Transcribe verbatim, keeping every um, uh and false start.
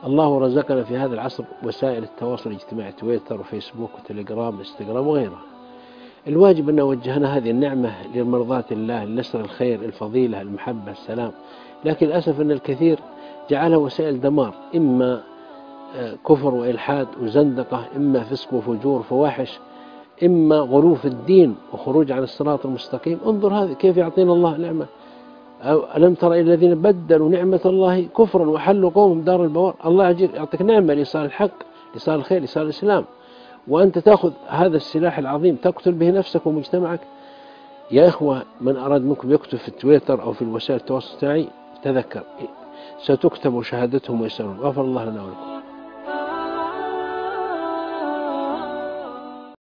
الله رزقنا في هذا العصر وسائل التواصل الاجتماعي، تويتر وفيسبوك وتليجرام وانستغرام وغيرها. الواجب أن وجهنا هذه النعمة لمرضاة الله، لنشر الخير، الفضيلة، المحبة، السلام. لكن للأسف أن الكثير جعلها وسائل دمار، إما كفر وإلحاد وزندقة، إما فسق وفجور وفواحش، إما غلو في الدين وخروج عن الصراط المستقيم. انظر هذا كيف يعطينا الله نعمة. ألم تر إلى الذين بدلوا نعمة الله كفرا وحلوا قومهم دار البوار. الله يعطيك نعمة لإيصال الحق، لإيصال الخير، لإيصال الإسلام، وأنت تأخذ هذا السلاح العظيم تقتل به نفسك ومجتمعك. يا إخوة، من أراد منكم يكتب في التويتر أو في وسائل التواصل الاجتماعي تذكر ستكتب شهادتهم ويسألون. غفر الله لنا ولكم.